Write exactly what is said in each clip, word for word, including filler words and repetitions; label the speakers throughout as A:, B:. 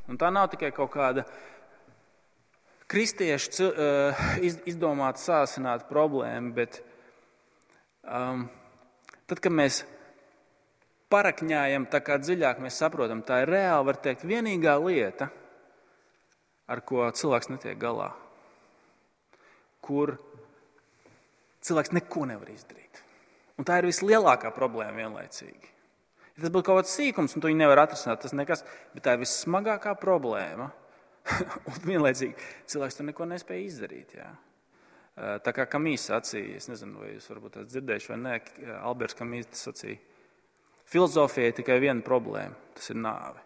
A: Un tā nav tikai kaut kāda kristiešu izdomāta, sāsināta problēma, bet um, tad, kad mēs parakņājam tā kā dziļāk, mēs saprotam, tā ir reāli, var teikt, vienīgā lieta, ar ko cilvēks netiek galā, kur cilvēks neko nevar izdarīt. Un tā ir vislielākā problēma vienlaicīgi. Ja tas būtu kaut kāds sīkums, un to viņi nevar atrisināt, tas nekas, bet tā ir vissmagākā problēma. Un vienlaicīgi cilvēks tur neko nespēja izdarīt. Jā. Tā kā Kamīs sacīja, es nezinu, vai jūs varbūt esat dzirdējuši vai nē, Alberts Kamīs sacīja, filozofija ir tikai viena problēma, tas ir nāve.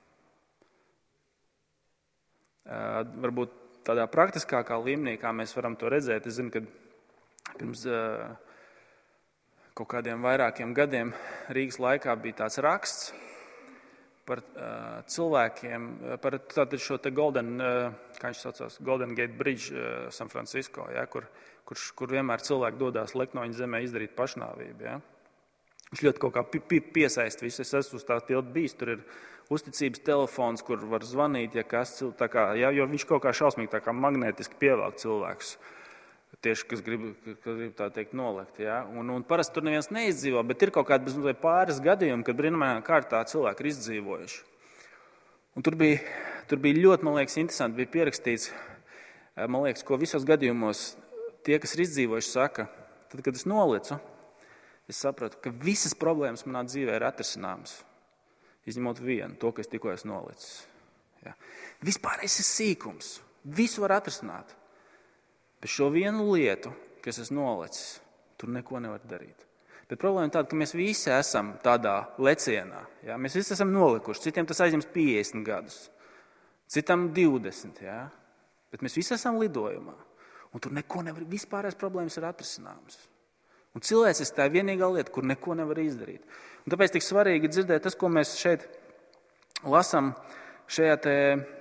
A: Varbūt tādā praktiskākā līmenī, kā mēs varam to redzēt, es zinu, ka pirms kaut kādiem vairākiem gadiem Rīgas laikā bija tāds raksts par uh, cilvēkiem, par tātad šo te Golden, uh, kā viņš saucās, Golden Gate Bridge uh, San Francisco, ja, kur, kur, kur vienmēr cilvēki dodās lekt no viņa zemē izdarīt pašnāvību. Ja. Viņš ļoti kaut kā pi- piesaist visu, es esmu uz tā tilta bijis, tur ir uzticības telefons, kur var zvanīt, ja kas, tā kā, ja, jo viņš kaut kā šausmīgi tā kā magnētiski pievelk cilvēkus. Tieši, kas grib, kas grib tā teikt nolikt. Ja? Un, un parasti tur neviens neizdzīvo, bet ir kaut kādi pāris gadījumi, kad brīnumainā kārtā cilvēki ir izdzīvojuši. Un tur bija, tur bija ļoti, man liekas, interesanti, bija pierakstīts, man liekas, ko visos gadījumos tie, kas ir izdzīvojuši, saka, tad, kad es nolicu, es sapratu, ka visas problēmas manā dzīvē ir atrisināmas, izņemot vienu, to, kas tikko es nolicis. Ja? Vispārējais ir sīkums, visu var atrisināt. Bet šo vienu lietu, kas es nolicis, tur neko nevar darīt. Bet problēma ir tāda, ka mēs visi esam tādā lecienā. Ja? Mēs visi esam nolikuši. Citiem tas aizņems piecdesmit gadus, citam divdesmit. Ja? Bet mēs visi esam lidojumā. Un tur neko nevar, vispārējās problēmas ir atrisināmas. Un cilvēcis tā ir vienīgā lieta, kur neko nevar izdarīt. Un tāpēc tik svarīgi dzirdēt tas, ko mēs šeit lasām šajā te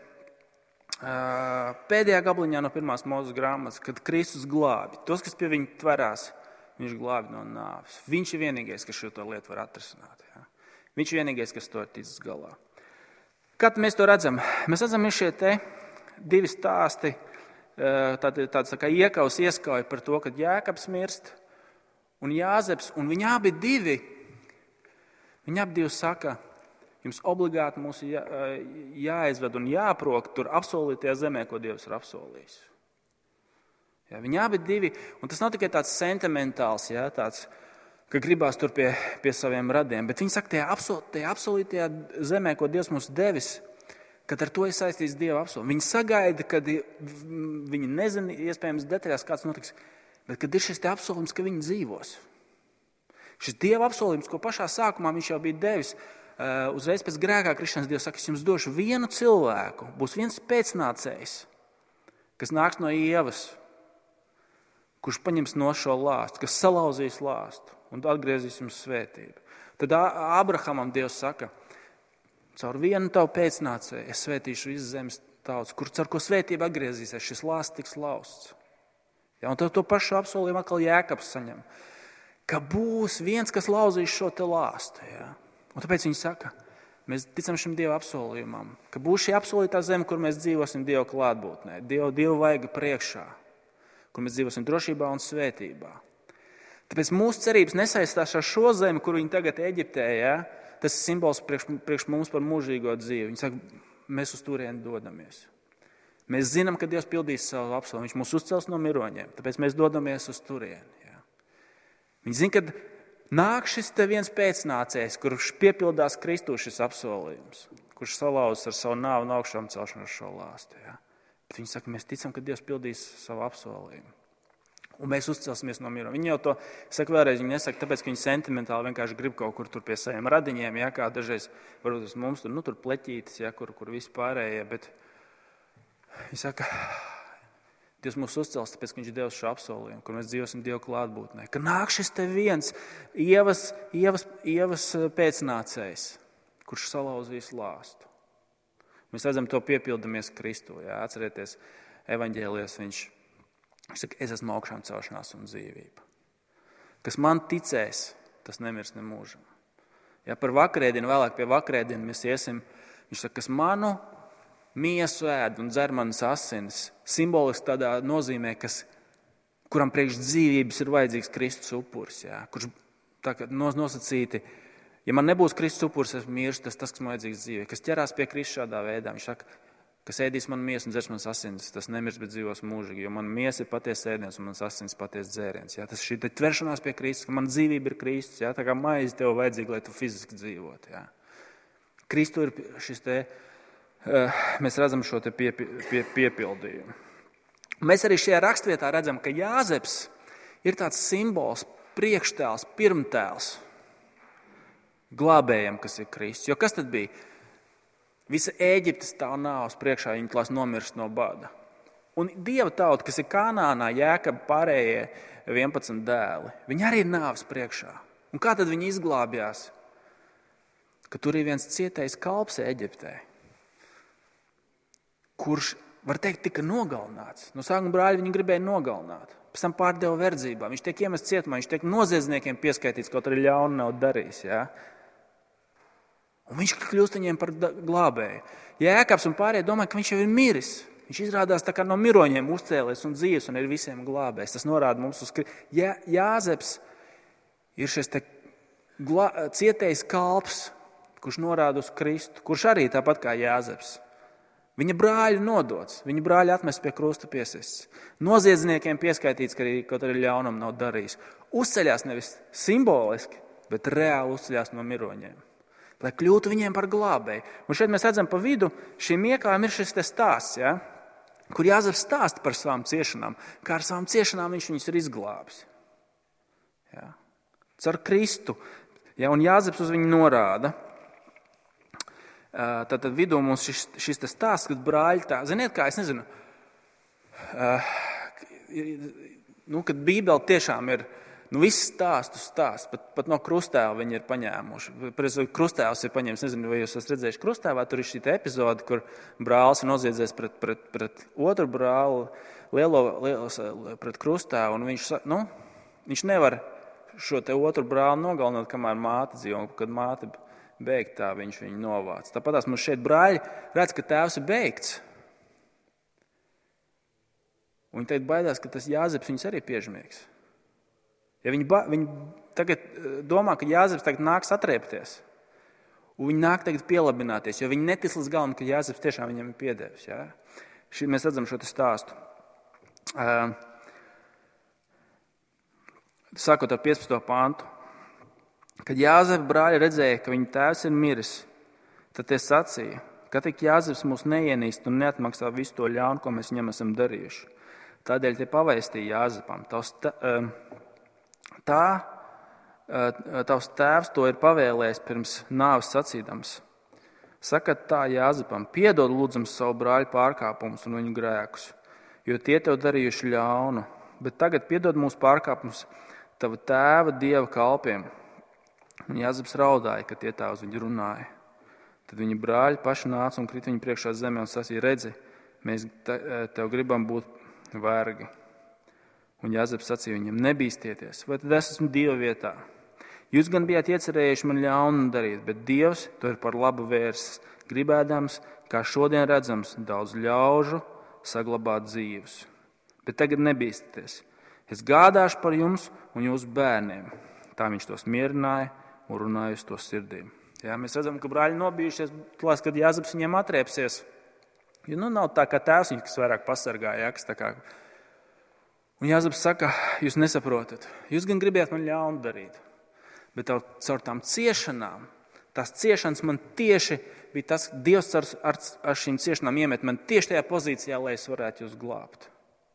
A: pēdējā gabaliņā no pirmās Mūzes grāmatas, kad Kristus glābi. Tos, kas pie viņa tverās, viņš glābi no nāves. Viņš ir vienīgais, kas šo to lietu var atrisināt. Ja? Viņš ir vienīgais, kas to ir ticis galā. Kad mēs to redzam? Mēs redzam, ir šie te divi stāsti, tāds tā kā iekaus ieskauja par to, kad Jēkabs mirst un Jāzeps, un viņi abi divi, viņi abi divi saka, jums obligāti mūs jā, jāizved un jāprok tur apsolītajā zemē, ko Dievs ir apsolījis. Ja, viņi abi divi, un tas nav tikai tāds sentimentāls, ja, tāds, ka gribās tur pie, pie saviem radiem, bet viņi saka, tajā, apsol, tajā apsolītajā zemē, ko Dievs mums devis, kad ar to ir saistīts Dieva apsolījums. Viņi sagaida, kad viņi nezina, iespējams, detaļās kāds notiks, bet kad ir šis te apsolījums, ka viņi dzīvos. Šis Dieva apsolījums, ko pašā sākumā viņš jau bija devis, Uh, uzreiz pēc grēkā krišanas Dievs saka, es jums došu vienu cilvēku, būs viens pēcnācējs, kas nāks no Ievas, kurš paņems no šo lāstu, kas salauzīs lāstu un atgriezīs jums svētību. Tad Abrahamam Dievs saka, caur vienu tavu pēcnācēju es svētīšu visu zemes tautas, kur caur ko svētība atgriezīsies, šis lāsts tiks lausts. Ja, un to, to pašu apsolījumu atkal Jēkabs saņem, ka būs viens, kas lauzīs šo te lāstu. Ja. Un tāpēc viņi saka, mēs ticam šim Dieva apsolījumam, ka būs šī apsolītā zeme, kur mēs dzīvosim Dieva klātbūtnē, Dieva, Dieva vaiga priekšā, kur mēs dzīvosim drošībā un svētībā. Tāpēc mūsu cerības nesaistās ar šo zemi, kur viņi tagad Eģiptē, ja, tas ir simbols priekš, priekš mums par mūžīgo dzīvi. Viņi saka, mēs uz turieni dodamies. Mēs zinām, ka Dievs pildīs savu apsolījumu, viņš mūs uzcels no miroņiem, tāpēc mēs dodamies uz turieni. Ja. Viņi zina, ka nāk šis te viens pēcnācējs, kurš piepildās Kristū šis apsolījums, kurš salauz ar savu nāvu un augšām celšanu ar šo lāstu. Ja? Bet viņi saka, mēs ticam, ka Dievs pildīs savu apsolījumu. Un mēs uzcelsimies no miroņiem. Viņi jau to saka vēlreiz, viņi nesaka, tāpēc, ka viņi sentimentāli vienkārši grib kaut kur tur pie saviem radiņiem, ja, kā dažreiz varbūt mums tur, nu, tur pleķītis, ja, kur, kur visi pārējie, bet viņi saka, Dievs mūs uzcels, tāpēc, ka viņš devis šo apsolījumu, kur mēs dzīvosim Dieva klātbūtnē. Ka nāk šis te viens Ievas, Ievas, Ievas pēcnācējs, kurš salauzīs lāstu. Mēs redzam, to piepildamies Kristū. Jā. Atcerieties, evaņģēlijos viņš, viņš saka, es esmu augšām celšanās un dzīvība. Kas man ticēs, tas nemirs ne mūžam. Ja par vakarēdienu, vēlāk pie vakarēdienu mēs iesim, viņš saka, kas manu miesu ēd un dzer manas asinis, simboliski tādā nozīmē, kas, kuram priekš dzīvības ir vajadzīgs Kristus upuris, jā, kurš tā kā nosacīti, ja man nebūs Kristus upuris, es mirstu, tas tas, kas man vajadzīgs dzīvē, kas ķerās pie Kristus šādā veidā. Viņš saka, kas ēdīs manu miesu un dzers manas asinis, tas nemirs, bet dzīvos mūžīgi, jo man miesa ir patiesa ēdiens un manas asinis patiesa dzēriens. Jā. Tas šī tveršanās pie Kristus, ka man dzīvība ir Kristus, jā, tā kā maize tev vajadzīga, lai tu fiziski dzīvot. Jā. Kristu ir šis te, mēs redzam šo te pie, pie, piepildījumu. Mēs arī šajā rakstvietā redzam, ka Jāzeps ir tāds simbols, priekštēls, pirmtēls glābējiem, kas ir Kristus. Jo kas tad bija? Visa Ēģipte stāv nāves priekšā, viņi klās nomirst no bada. Un Dieva tauta, kas ir Kanānā, Jēkaba pārējie vienpadsmit dēli, viņi arī ir nāves priekšā. Un kā tad viņi izglābjās? Ka tur ir viens cietējs kalps Ēģiptē, kurš, var teikt, tika nogalināts. No sākuma brāļi viņu gribēja nogalināt. Pēc tam pārdeva verdzībā. Viņš tiek iemests cietumā, viņš tiek noziedzniekiem pieskaitīts, kaut arī ļaunu nav darījis. Ja? Un viņš kļūst viņiem par glābēju. Jēkabs un pārējie domā, ka viņš jau ir miris. Viņš izrādās tā kā no miroņiem uzcēlies un dzīves un ir visiem glābējs. Tas norāda mums uz Kristu. Jā, Jāzeps ir šis te glā... cietējs kalps, kurš norāda uz Kristu, kurš arī tāpat kā Jāzeps. Viņa brāļi nodots, viņa brāļi atmest pie krusta piesists. Noziedzniekiem pieskaitīts, ka arī kaut arī ļaunam nav darījis. Uzceļās nevis simboliski, bet reāli uzceļās no miroņiem. Lai kļūtu viņiem par glābēju. Un šeit mēs redzam pa vidu, šīm iekām ir šis te stāsts, ja, kur Jāzeps stāsta par savām ciešanām, kā ar savām ciešanām viņš viņus ir izglābis. Ja. Caur Kristu. Ja, un Jāzeps uz viņu norāda. Tad, tad vidū mums šis, šis te stāsts, kad brāļi tā, ziniet kā, es nezinu, nu, kad Bībele tiešām ir, nu, viss stāstu stāsts, pat, pat no krustēva viņi ir paņēmuši. Krustēvs ir paņēmis, nezinu, vai jūs esat redzējuši krustēvā, tur ir šī epizode, kur brālis ir noziedzies pret, pret, pret otru brāli, lielo, lielo pret krustēvu, un viņš, nu, viņš nevar šo te otru brāli nogalināt, kamēr māte dzīvo, kad māte beigtā viņš viņu novāc. Tāpatās mums šeit brāļi redz, ka tēvs ir beigts. Un viņi teikt baidās, ka tas Jāzeps viņus arī piežmiegs. Ja viņi, ba, viņi tagad domā, ka Jāzeps tagad nāks atriepties, un viņi nāk tagad pielabināties, jo viņi netic līdz galam, ka Jāzeps tiešām viņam ir piedevis. Ja? Šī, mēs redzam šo te stāstu. Uh, sākot ar piecpadsmito pantu. Kad Jāzepa brāļi redzēja, ka viņa tēvs ir miris, tad tie sacīja, ka tik Jāzeps mūs neienīst un neatmaksā visu to ļaunu, ko mēs viņam esam darījuši. Tādēļ tie pavēstīja Jāzepam. Tavs, tā, tavs tēvs to ir pavēlējis pirms nāves sacīdams. Sakat tā Jāzepam, piedod lūdzams savu brāļu pārkāpumus un viņu grēkus, jo tie tev darījuši ļaunu, bet tagad piedod mūsu pārkāpumus tava tēva Dieva kalpiem. Un Jāzeps raudāja, ka tie tā uz viņu runāja. Tad viņa brāļi paši nāca un krīt viņu priekšā zemē un sacīja, redzi, mēs tev gribam būt vergi. Un Jāzeps sacīja viņam, nebīstieties, vai tad es esmu Dieva vietā. Jūs gan bijāt iecerējuši man ļaunu darīt, bet Dievs to ir par labu vērsis, gribēdams, kā šodien redzams, daudz ļaužu saglabāt dzīvus. Bet tagad nebīstieties. Es gādāšu par jums un jūsu bērniem. Tā viņš tos mierināja un runāja uz to sirdīm. Jā, mēs redzam, ka brāļi nobijušies, klās, kad Jāzeps viņiem atriepsies. Jo nu nav tā kā tēvs viņus, kas vairāk pasargāja. Jā, kas tā kā... Un Jāzeps saka, jūs nesaprotat. Jūs gan gribējāt man ļaunu darīt. Bet caur tām ciešanām, tās ciešanas man tieši bija tas, ka Dievs ar, ar, ar šīm ciešanām iemet man tieši tajā pozīcijā, lai es varētu jūs glābt.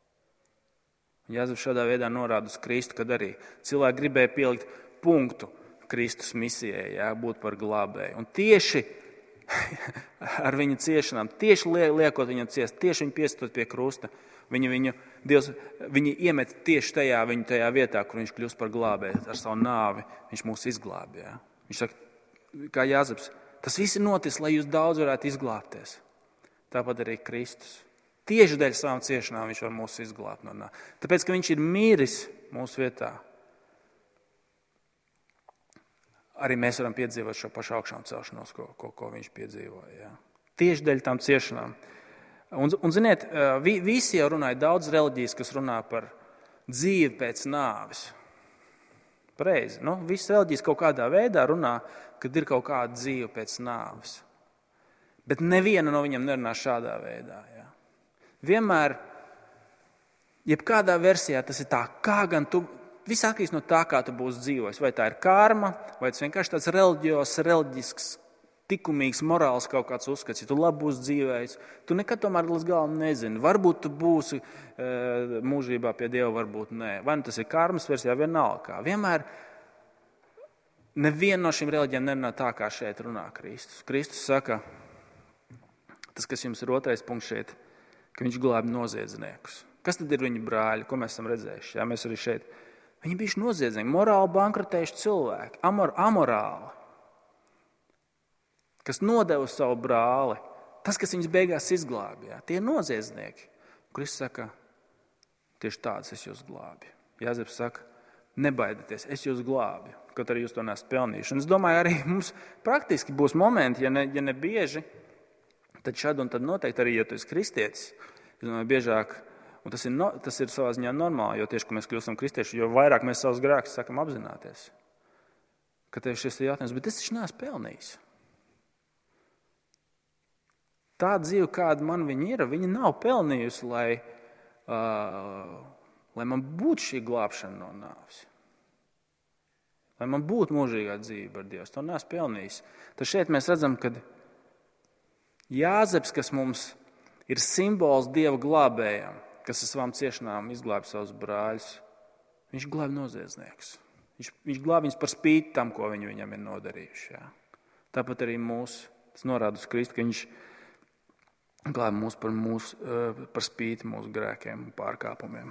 A: Jāzeps šādā veidā norāda uz Kristu, kad arī cilvēki gribēja pielikt punktu Kristus misijai, jā, būt par glābēju. Un tieši ar viņa ciešanām, tieši liekot viņam ciest, tieši viņu piestot pie krusta, viņu, viņu, Dievs, viņi iemet tieši tajā, viņu tajā vietā, kur viņš kļūst par glābēju. Ar savu nāvi viņš mūs izglābj. Jā. Viņš saka, kā Jāzeps, tas viss ir noticis, lai jūs daudz varētu izglābties. Tāpat arī Kristus. Tieši dēļ savām ciešanām viņš var mūs izglābt no nāves. Tāpēc, ka viņš ir miris mūsu vietā, arī mēs varam piedzīvot šo pašu augšām celšanos, ko, ko, ko viņš piedzīvoja. Jā. Tieši dēļ tām ciešanām. Un, un ziniet, vi, visi jau runāja daudz reliģijas, kas runā par dzīvi pēc nāves. Pareizi. Nu, visas reliģijas kaut kādā veidā runā, kad ir kaut kāda dzīve pēc nāves. Bet neviena no viņiem nerunā šādā veidā. Jā. Vienmēr, jebkādā versijā tas ir tā, kā gan tu, viss atkarīgs no tā, kā tu būsi dzīvojis. Vai tā ir karma, vai tas vienkārši tāds reliģijos, reliģisks, tikumīgs, morāls kaut kāds uzskats. Ja tu labi būsi dzīvējis, tu nekad tomēr līdz galam nezini. Varbūt tu būsi e, mūžībā pie Dieva, varbūt nē. Vai nu tas ir karmas versijā, vienalga. Vienmēr neviena no šīm reliģijām nerunā tā, kā šeit runā Kristus. Kristus saka, tas, kas jums ir otrais punkts šeit, ka viņš glābi noziedzniekus. Kas tad ir viņa brāļi, ko mēs esam redzējuši? Jā, mēs arī šeit. Viņi bijuši noziedznieki, morāli bankrotējuši cilvēki, amor, amorāli. Kas nodeva savu brāli, tas, kas viņus beigās izglābja, tie ir noziedznieki. Kristus saka, tieši tāds es jūs glābju. Jāzeps saka, nebaidieties, es jūs glābju, kaut arī jūs to neesat pelnījuši. Un es domāju, arī mums praktiski būs momenti, ja ne, ja ne bieži, tad šad un tad noteikti arī, ja tu esi kristietis, es domāju, biežāk, un tas ir, no, tas ir savā ziņā normāli, jo tieši, ka mēs kļūstam kristieši, jo vairāk mēs savus grēkus sakam apzināties, ka tev šis ir jautājums, bet es taču neesmu pelnījis. Tā dzīve, kāda man viņa ir, viņa nav pelnījusi, lai, uh, lai man būtu šī glābšana no nāves. Lai man būtu mūžīgā dzīve ar Dievu. To neesmu pelnījis. Tad šeit mēs redzam, ka Jāzeps, kas mums ir simbols Dieva glābējam, kas ar savām ciešanām izglābi savus brāļus, viņš glābi noziedzniekus. Viņš, viņš glābi viņus par spīti tam, ko viņi viņam ir nodarījuši. Jā. Tāpat arī mūs, tas norāda uz Kristu, ka viņš glābi mūs par, mūs, par spīti mūsu grēkiem un pārkāpumiem.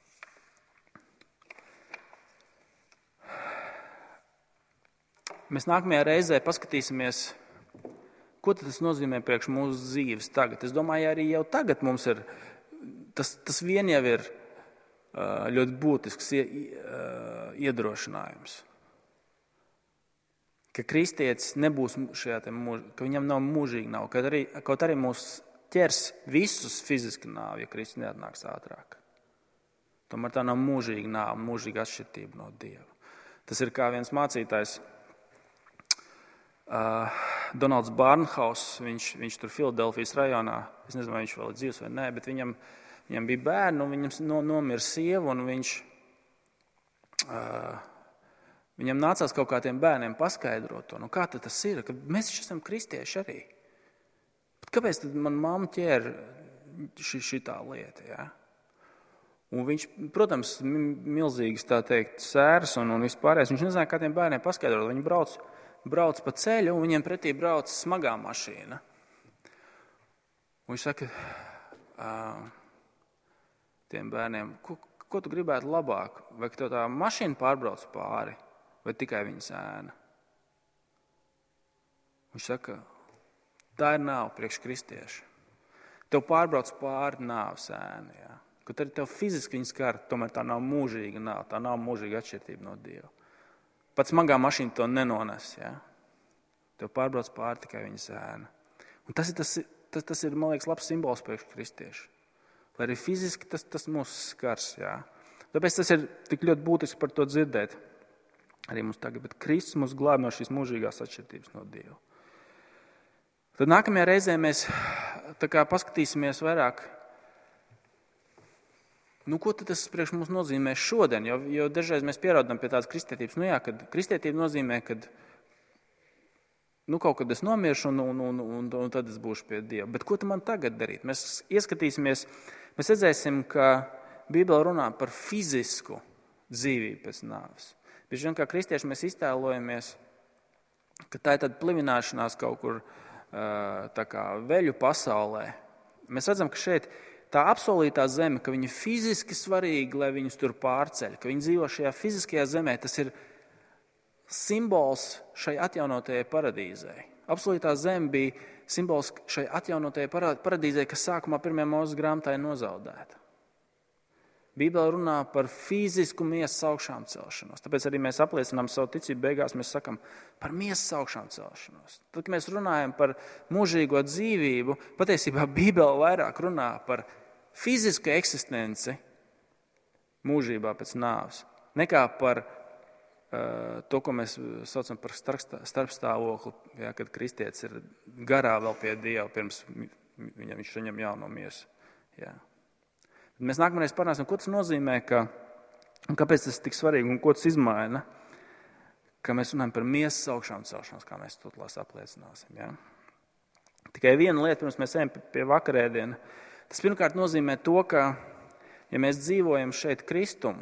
A: Mēs nākamajā reizē paskatīsimies, ko tas nozīmē priekš mūsu dzīves tagad. Es domāju, arī jau tagad mums ir, tas, tas vien jau ir ļoti būtisks iedrošinājums. Ka kristietis nebūs šajā te mūžā, ka viņam nav mūžīgi nav, kaut arī, kaut arī mūs ķers visus fiziski nāvi, ja Kristus neatnāks ātrāk. Tomēr tā nav mūžīga nāva, mūžīga atšķirtība no Dieva. Tas ir kā viens mācītājs, uh, Donalds Barnhauss, viņš, viņš tur Filadelfijas rajonā, es nezinu, vai viņš vēl ir dzīvs vai nē, bet viņam, viņam bija bērni, un viņam no, nomira sieva, un viņš, uh, viņam nācās kaut kā tiem bērniem paskaidrot to. Nu, kā tad tas ir? Ka mēs esam kristieši arī. Kāpēc tad man mamma ķēra ši, šitā lieta? Ja? Un viņš, protams, milzīgas tā teikt sēras un, un vispārējais. Viņš nezināja, kā tiem bērniem paskaidrot. Viņi brauc, brauc pa ceļu un viņiem pretī brauc smagā mašīna. Un viņš saka tiem bērniem, ko, ko tu gribētu labāk? Vai tev tā mašīna pārbrauc pāri vai tikai viņas ēna? Viņš saka, tā ir nāve priekš kristiešu. Tev pārbrauc pāri nāves ēna. Jā. Kaut arī tev fiziski viņas skar, tomēr tā nav mūžīga nāve, tā nav mūžīga atšķirtība no Dieva. Pat smagā mašīna to nenones. Jā. Tev pārbrauc pāri tikai viņas ēna. Un tas ir, tas, tas, tas ir, man liekas, labs simbols priekš kristiešu. Lai arī fiziski tas, tas mūs skars. Jā. Tāpēc tas ir tik ļoti būtiski par to dzirdēt. Arī mums tagad, bet Kristus mūs glāb no šīs mūžīgās atšķirtības no Dieva. Tad nākamajā reizē mēs tā kā paskatīsimies vairāk, nu, ko tad tas priekš mums nozīmē šodien, jo, jo dažreiz mēs pierādām pie tādas kristietības, nu jā, kad kristietība nozīmē, kad nu, kaut kad es nomiršu un, un, un, un, un tad es būšu pie Dieva. Bet ko tad man tagad darīt? Mēs ieskatīsimies, mēs redzēsim, ka Bībele runā par fizisku dzīvību pēc nāves. Bieži vien kā kristieši mēs iztēlojamies, ka tā ir tāda plivināšanās kaut kur tā kā veļu pasaulē. Mēs redzam, ka šeit tā apsolītā zeme, ka viņa fiziski svarīga, lai viņus tur pārceļ, ka viņi dzīvo šajā fiziskajā zemē, tas ir simbols šai atjaunotajai paradīzei. Apsolītā zeme bija simbols šai atjaunotajai paradīzei, kas sākumā pirmajā Mūzes grāmatā ir nozaudēta. Bībele runā par fizisku miesas augšām celšanos. Tāpēc arī mēs apliecinām savu ticību beigās, mēs sakam par miesas augšām celšanos. Tad, kad mēs runājam par mūžīgo dzīvību, patiesībā Bībele vairāk runā par fizisku eksistenci mūžībā pēc nāves, nekā par uh, to, ko mēs saucam par starpstāvokli, ja, kad kristietis ir garā vēl pie Dieva, pirms viņam viņš saņem jauno miesu. Ja. Mēs nākamreiz parunāsim, ko tas nozīmē, ka, un kāpēc tas ir tik svarīgi un ko tas izmaina, ka mēs runājam par miesas augšām celšanos, kā mēs to tās apliecināsim. Ja? Tikai viena lieta, pirms mēs ejam pie vakarēdiena, tas pirmkārt nozīmē to, ka, ja mēs dzīvojam šeit Kristumu,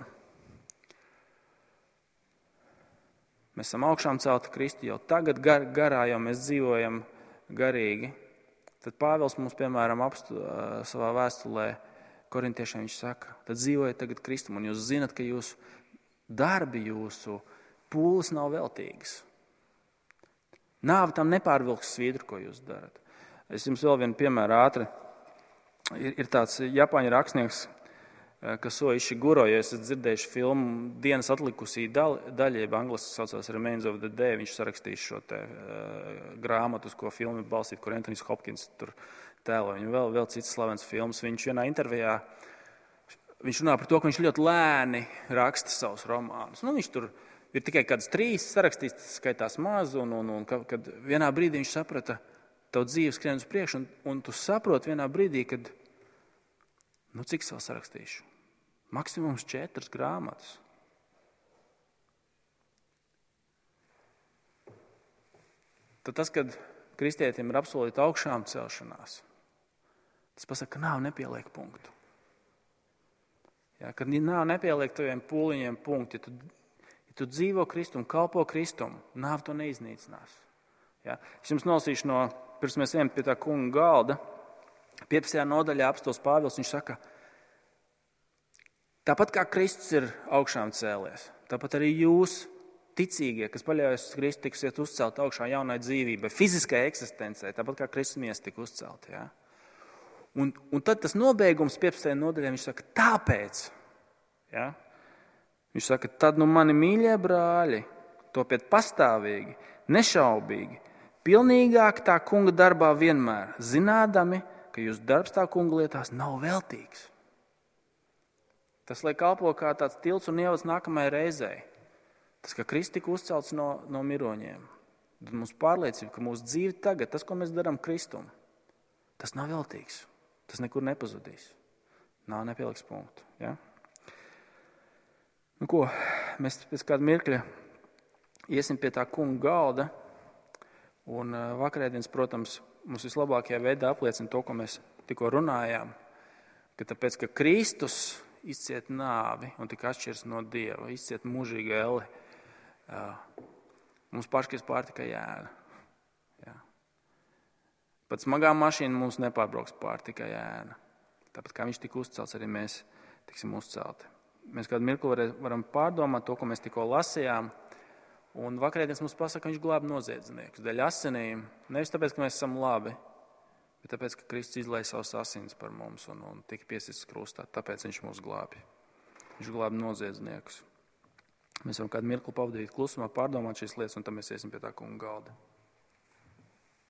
A: mēs esam augšām celti Kristu jau tagad gar, garā, jau mēs dzīvojam garīgi, tad Pāvils mums, piemēram, apstu, savā vēstulē korintiešiem viņš saka, tad dzīvojiet tagad Kristum, un jūs zinat, ka jūsu darbi, jūsu pūles nav veltīgas. Nāve tam nepārvilks svītru, ko jūs darat. Es jums vēl vienu piemēru ātri. Ir, ir tāds Japāņu rakstnieks, Kazuo Ishiguro, ja esat dzirdējuši filmu Dienas atlikusī daļa, jeb angliski saucās Remains of the Day, viņš sarakstīs šo te uh, grāmatu, uz ko filmu ir balstīt, kur Anthony Hopkins tur tēlo. Viņu vēl, vēl cits slavens films. Viņš vienā intervijā, viņš runā par to, ka viņš ļoti lēni raksta savus romānus. Nu, viņš tur ir tikai kāds trīs sarakstīs, tas skaitās maz, un, un, un kad vienā brīdī viņš saprata, tavu dzīvi skrien uz priekšu, un, un tu saproti vienā brīdī, kad, nu, cik es vēl sarakstīšu? Maksimums četras grāmatas. Tad tas, kad kristietim ir apsolīta augšām celšanās, tas pasaka, ka nav nepieliek punktu. Ja, kad nav nepieliek taviem pūliņiem punkti, ja tu, ja tu dzīvo Kristumu, kalpo Kristumu, nāve to neiznīcinās. Ja. Es jums nolasīšu no, pirms mēs ejam pie tā kunga galda, piecpadsmitajā nodaļā apostols Pāvils, viņš saka, tāpat kā Kristus ir augšām cēlies, tāpat arī jūs, ticīgie, kas paļaujas uz Kristu, tiksiet uzcelt augšā jaunai dzīvībai, fiziskai eksistencei, tāpat kā Kristus miesa tika uzcelt. Ja? Un, un tad tas nobeigums piecpadsmitajā nodaļā, viņš saka, tāpēc, ja? Viņš saka, tad nu mani mīļie brāļi, topiet pastāvīgi, nešaubīgi, pilnīgāk tā kunga darbā vienmēr, zinādami, ka jūsu darbs tā kunga lietās nav veltīgs. Tas, lai kalpo kā tāds tilts un ievads nākamajai reizei. Tas, ka Kristus tika uzcelts no, no miroņiem. Tad mums pārliecība, ka mūsu dzīve tagad, tas, ko mēs darām Kristum, tas nav veltīgs. Tas nekur nepazudīs. Nav nepieliks punktu. Ja? Nu ko, mēs pēc kāda mirkļa iesim pie tā kunga galda. Un vakarēdienas, protams, mums vislabākajā veidā apliecina to, ko mēs tikko runājām. Ka tāpēc, ka Kristus izciet nāvi un tika atšķirs no Dieva, izciet mūžīgu elli. Mums paškas pār tikai ēna. Jā. Pat smagā mašīna mums nepārbrauks pār tikai ēna. Tāpat kā viņš tika uzcelts, arī mēs tiksim uzcelti. Mēs kādu mirkli varam pārdomāt to, ko mēs tikko lasījām. Un vakarēdienas mums pasaka, ka viņš glāb noziedzniekus dēļ asinīm. Nevis tāpēc, ka mēs esam labi, bet tāpēc, ka Kristus izlēja savus asins par mums un, un tika piesists krustā. Tāpēc viņš mūs glābi. Viņš glābi noziedzniekus. Mēs varam kādu mirkli pavadīt klusumā, pārdomāt šīs lietas, un tad mēs iesim pie tā kunga galda.